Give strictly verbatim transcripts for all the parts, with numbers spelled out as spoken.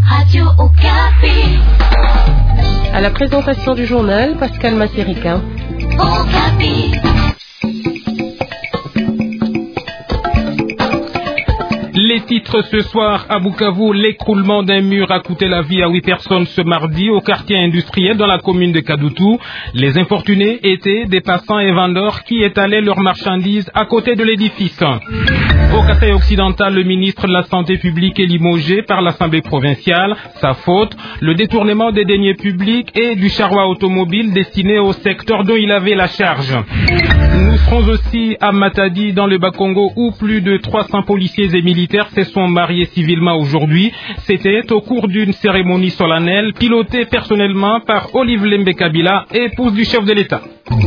Radio Okapi. À la présentation du journal, Pascal Massérica. Okapi. Les titres ce soir à Bukavu, l'écroulement d'un mur a coûté la vie à huit personnes ce mardi au quartier industriel dans la commune de Kadutu. Les infortunés étaient des passants et vendeurs qui étalaient leurs marchandises à côté de l'édifice. Au Kasaï occidental, le ministre de la Santé publique est limogé par l'Assemblée provinciale. Sa faute, le détournement des deniers publics et du charroi automobile destiné au secteur dont il avait la charge. Nous serons aussi à Matadi dans le Bas-Congo où plus de trois cents policiers et militaires se sont mariés civilement aujourd'hui. C'était au cours d'une cérémonie solennelle pilotée personnellement par Olive Lembe Kabila, épouse du chef de l'État.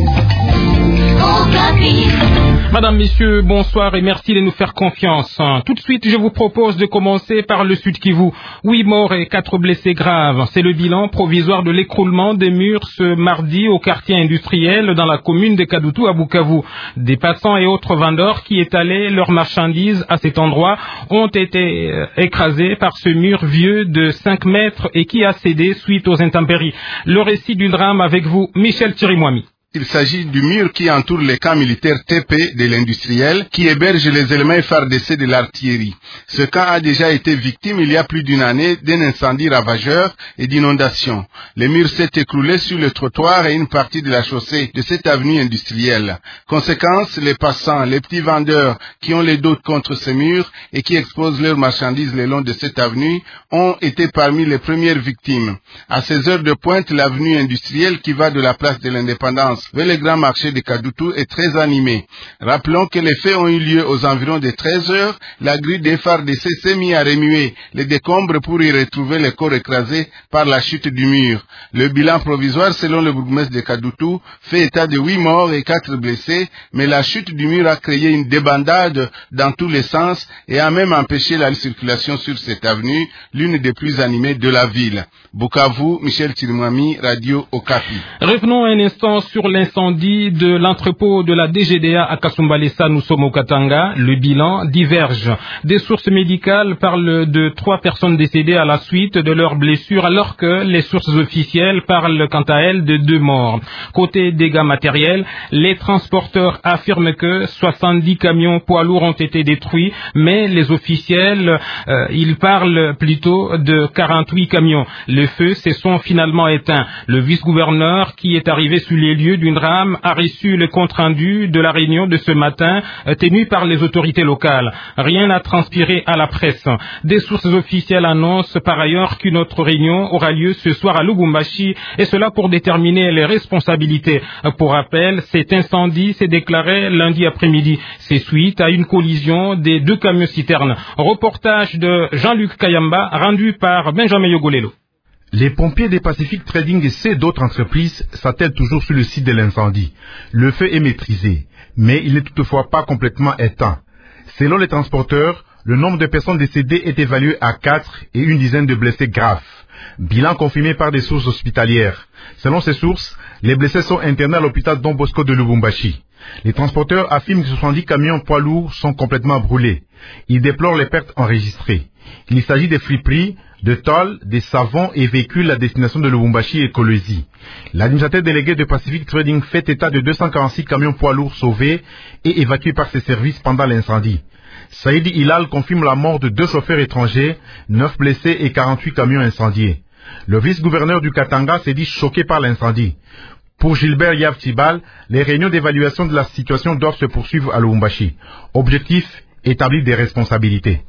Madame, Messieurs, bonsoir et merci de nous faire confiance. Tout de suite, je vous propose de commencer par le Sud Kivu. Huit morts et quatre blessés graves. C'est le bilan provisoire de l'écroulement des murs ce mardi au quartier industriel dans la commune de Kadutu à Bukavu. Des passants et autres vendeurs qui étalaient leurs marchandises à cet endroit ont été écrasés par ce mur vieux de cinq mètres et qui a cédé suite aux intempéries. Le récit du drame avec vous, Michel Chirimwami. Il s'agit du mur qui entoure les camps militaires T P de l'industriel, qui héberge les éléments F A R D C de l'artillerie. Ce camp a déjà été victime il y a plus d'une année d'un incendie ravageur et d'inondations. Le mur s'est écroulé sur le trottoir et une partie de la chaussée de cette avenue industrielle. Conséquence, les passants, les petits vendeurs qui ont les dos contre ce mur et qui exposent leurs marchandises le long de cette avenue ont été parmi les premières victimes. À ces heures de pointe, l'avenue industrielle qui va de la place de l'Indépendance vers le grand marché de Kadutu est très animé. Rappelons que les faits ont eu lieu aux environs de treize heures. La grille des F A R D C s'est mise à remuer les décombres pour y retrouver les corps écrasés par la chute du mur. Le bilan provisoire, selon le bourgmestre de Kadutu, fait état de huit morts et quatre blessés, mais la chute du mur a créé une débandade dans tous les sens et a même empêché la circulation sur cette avenue, l'une des plus animées de la ville. Bukavu, Michel Chirimwami, Radio Okapi. Revenons un instant sur l'incendie de l'entrepôt de la D G D A à Kasumbalesa, nous sommes au Katanga. Le bilan diverge. Des sources médicales parlent de trois personnes décédées à la suite de leurs blessures, alors que les sources officielles parlent quant à elles de deux morts. Côté dégâts matériels, les transporteurs affirment que soixante-dix camions poids lourds ont été détruits, mais les officiels, euh, ils parlent plutôt de quarante-huit camions. Les feux se sont finalement éteints. Le vice-gouverneur qui est arrivé sur les lieux du drame a reçu le compte-rendu de la réunion de ce matin euh, tenue par les autorités locales. Rien n'a transpiré à la presse. Des sources officielles annoncent par ailleurs qu'une autre réunion aura lieu ce soir à Lubumbashi, et cela pour déterminer les responsabilités. Pour rappel, cet incendie s'est déclaré lundi après-midi. C'est suite à une collision des deux camions-citernes. Reportage de Jean-Luc Kayamba rendu par Benjamin Yogolelo. Les pompiers des Pacific Trading et d'autres entreprises s'attellent toujours sur le site de l'incendie. Le feu est maîtrisé, mais il n'est toutefois pas complètement éteint. Selon les transporteurs, le nombre de personnes décédées est évalué à quatre et une dizaine de blessés graves. Bilan confirmé par des sources hospitalières. Selon ces sources, les blessés sont internés à l'hôpital Don Bosco de Lubumbashi. Les transporteurs affirment que soixante-dix camions poids lourds sont complètement brûlés. Ils déplorent les pertes enregistrées. Il s'agit des friperies, de tôles, des savons et véhicules à destination de Lubumbashi et Kolwezi. L'administrateur délégué de Pacific Trading fait état de deux cent quarante-six camions poids lourds sauvés et évacués par ses services pendant l'incendie. Saïdi Hilal confirme la mort de deux chauffeurs étrangers, neuf blessés et quarante-huit camions incendiés. Le vice-gouverneur du Katanga s'est dit choqué par l'incendie. Pour Gilbert Yav-Tibal, les réunions d'évaluation de la situation doivent se poursuivre à Lubumbashi. Objectif, établir des responsabilités.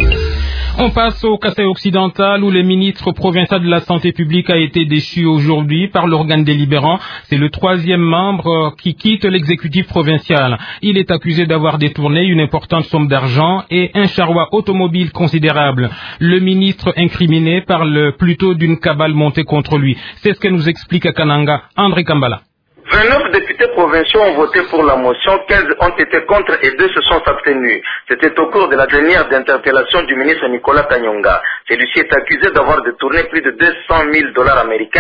On passe au Kasaï occidental où le ministre provincial de la Santé publique a été déchu aujourd'hui par l'organe délibérant. C'est le troisième membre qui quitte l'exécutif provincial. Il est accusé d'avoir détourné une importante somme d'argent et un charroi automobile considérable. Le ministre incriminé parle plutôt d'une cabale montée contre lui. C'est ce que nous explique à Kananga André Kambala. vingt-neuf députés provinciaux ont voté pour la motion, quinze ont été contre et deux se sont abstenus. C'était au cours de la dernière interpellation du ministre Nicolas Kanyonga. Celui-ci est accusé d'avoir détourné plus de deux cent mille dollars américains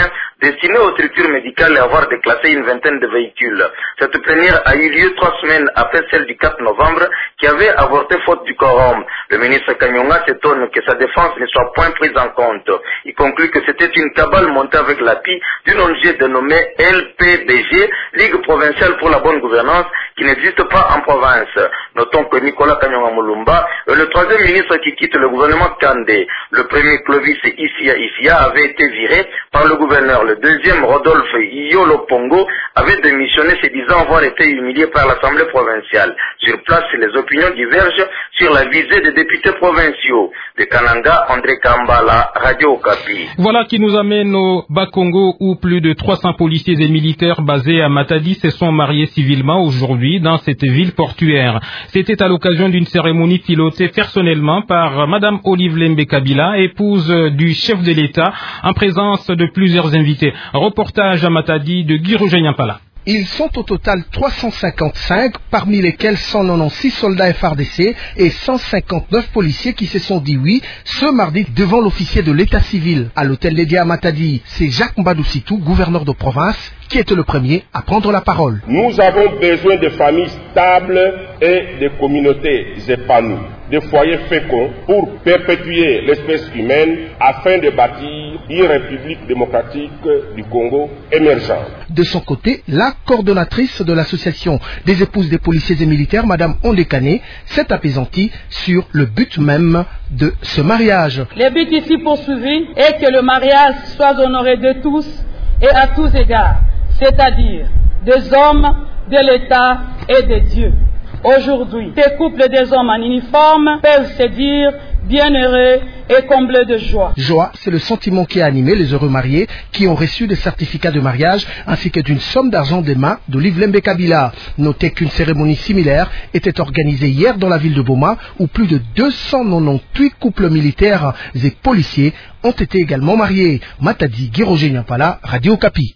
destinées aux structures médicales et avoir déclassé une vingtaine de véhicules. Cette plénière a eu lieu trois semaines après celle du quatre novembre qui avait avorté faute du quorum. Le ministre Kanyonga s'étonne que sa défense ne soit point prise en compte. Il conclut que c'était une cabale montée avec l'appui d'une O N G dénommée L P B G, Ligue provinciale pour la bonne gouvernance, qui n'existe pas en province. Notons que Nicolas Kanyonga Mulumba est le troisième ministre qui quitte le gouvernement Kandé. Le premier Clovis Isia Isia avait été viré par le gouverneur. Le deuxième, Rodolphe Yolo Pongo, avait démissionné se disant avoir été humilié par l'Assemblée provinciale. Sur place, les opinions divergent sur la visée des députés provinciaux. De Kananga, André Kambala, Radio Okapi. Voilà qui nous amène au Bas-Congo où plus de trois cents policiers et militaires basés à Matadi se sont mariés civilement aujourd'hui dans cette ville portuaire. C'était à l'occasion d'une cérémonie pilotée personnellement par Madame Olive Lembe Kabila, épouse du chef de l'État, en présence de plusieurs invités. Reportage à Matadi de Guy Roger Nyampala. Ils sont au total trois cent cinquante-cinq, parmi lesquels cent quatre-vingt-seize soldats F A R D C et cent cinquante-neuf policiers qui se sont dit oui ce mardi devant l'officier de l'état civil. À l'hôtel dédié à Matadi, c'est Jacques Mbadoussitou, gouverneur de province, qui était le premier à prendre la parole. Nous avons besoin de familles stables et de communautés épanouies, de foyers féconds pour perpétuer l'espèce humaine afin de bâtir une république démocratique du Congo émergente. De son côté, la coordonnatrice de l'association des épouses des policiers et militaires, Madame Ondekane, s'est apaisantie sur le but même de ce mariage. Le but ici poursuivi est que le mariage soit honoré de tous et à tous égards, c'est-à-dire des hommes, de l'État et de Dieu. Aujourd'hui, ces couples des hommes en uniforme peuvent se dire bienheureux et comblés de joie. Joie, c'est le sentiment qui a animé les heureux mariés qui ont reçu des certificats de mariage ainsi que d'une somme d'argent des mains d'Olive Lembe Kabila. Notez qu'une cérémonie similaire était organisée hier dans la ville de Boma où plus de deux cent quatre-vingt-dix-huit couples militaires et policiers ont été également mariés. Matadi, Guy Roger Nyampala, Radio Okapi.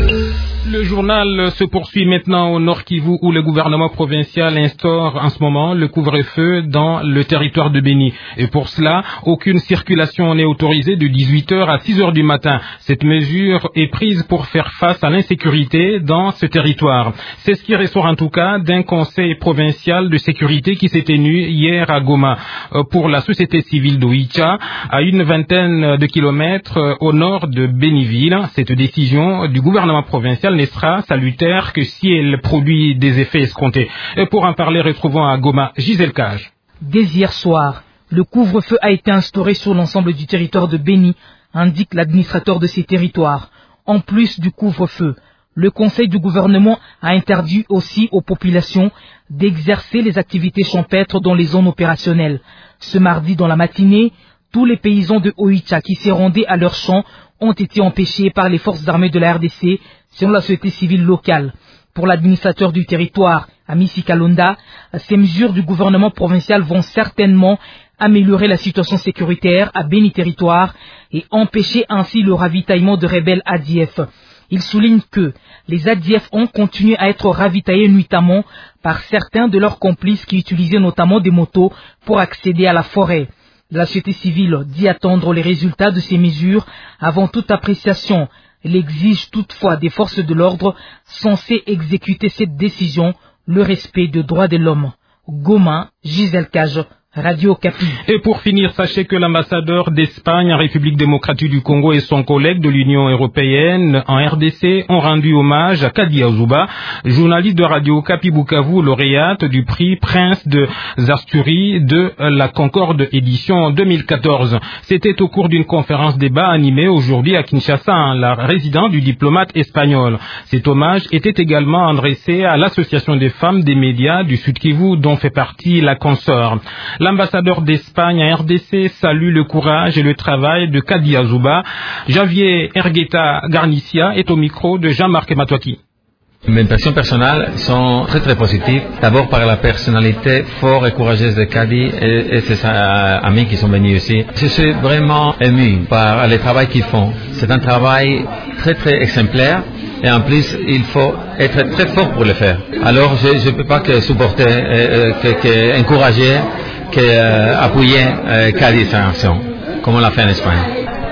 Le journal se poursuit maintenant au Nord Kivu où le gouvernement provincial instaure en ce moment le couvre-feu dans le territoire de Béni. Et pour cela, aucune circulation n'est autorisée de dix-huit heures à six heures du matin. Cette mesure est prise pour faire face à l'insécurité dans ce territoire. C'est ce qui ressort en tout cas d'un conseil provincial de sécurité qui s'est tenu hier à Goma pour la société civile d'Oicha, à une vingtaine de kilomètres au nord de Béniville. Cette décision du gouvernement provincial ne sera salutaire que si elle produit des effets escomptés. Et pour en parler, retrouvons à Goma Gisèle Cage. Dès hier soir, le couvre-feu a été instauré sur l'ensemble du territoire de Béni, indique l'administrateur de ces territoires. En plus du couvre-feu, le conseil du gouvernement a interdit aussi aux populations d'exercer les activités champêtres dans les zones opérationnelles. Ce mardi dans la matinée, tous les paysans de Oicha qui s'y rendaient à leur champ ont été empêchés par les forces armées de la R D C, selon la société civile locale. Pour l'administrateur du territoire, Amissi Kalonda, ces mesures du gouvernement provincial vont certainement améliorer la situation sécuritaire à Béni Territoire et empêcher ainsi le ravitaillement de rebelles A D F. Il souligne que les A D F ont continué à être ravitaillés nuitamment par certains de leurs complices qui utilisaient notamment des motos pour accéder à la forêt. La société civile dit attendre les résultats de ces mesures avant toute appréciation. Elle exige toutefois des forces de l'ordre censées exécuter cette décision, le respect des droits de l'homme. Goma, Gisèle Cage, Radio Okapi. Et pour finir, sachez que l'ambassadeur d'Espagne en République démocratique du Congo et son collègue de l'Union européenne en R D C ont rendu hommage à Kadi Azuba, journaliste de Radio Okapi Bukavu, lauréate du prix Prince de Zasturie de la Concorde édition deux mille quatorze. C'était au cours d'une conférence débat animée aujourd'hui à Kinshasa, la résidence du diplomate espagnol. Cet hommage était également adressé à l'association des femmes des médias du Sud Kivu dont fait partie la consort. L'ambassadeur d'Espagne à R D C salue le courage et le travail de Kadi Azuba. Javier Ergueta Garnicia est au micro de Jean-Marc Matouaki. Mes impressions personnelles sont très très positives. D'abord par la personnalité forte et courageuse de Kadi et, et ses euh, amis qui sont venus ici. Je suis vraiment ému par le travail qu'ils font. C'est un travail très très exemplaire et en plus il faut être très fort pour le faire. Alors je ne peux pas que supporter, euh, que, que encourager, que euh, appuyer euh, Kadi sa action, comme on l'a fait en Espagne.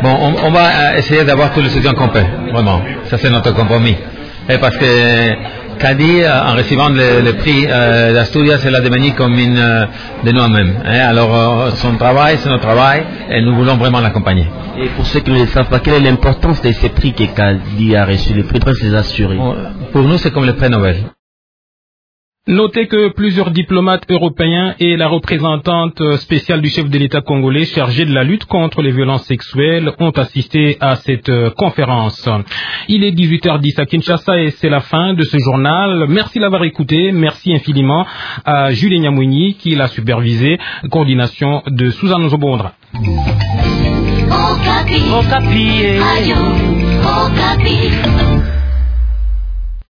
Bon, on, on va essayer d'avoir tout le soutien qu'on peut, vraiment. Ça, c'est notre compromis. Et parce que Cadiz, en recevant le, le prix euh, d'Asturias, elle a devenu comme une euh, de nous-mêmes. Hein. Alors, euh, son travail, c'est notre travail, et nous voulons vraiment l'accompagner. Et pour ceux qui ne le savent pas, quelle est l'importance de ces prix que Cadiz a reçu, les prix de ces assurés? Pour nous, c'est comme le prix Nobel. Notez que plusieurs diplomates européens et la représentante spéciale du chef de l'État congolais chargée de la lutte contre les violences sexuelles ont assisté à cette conférence. Il est dix-huit heures dix à Kinshasa et c'est la fin de ce journal. Merci d'avoir écouté. Merci infiniment à Julien Nyamouini qui l'a supervisé. Coordination de Suzanne Zobondra. Okapi. Okapi. Radio Okapi.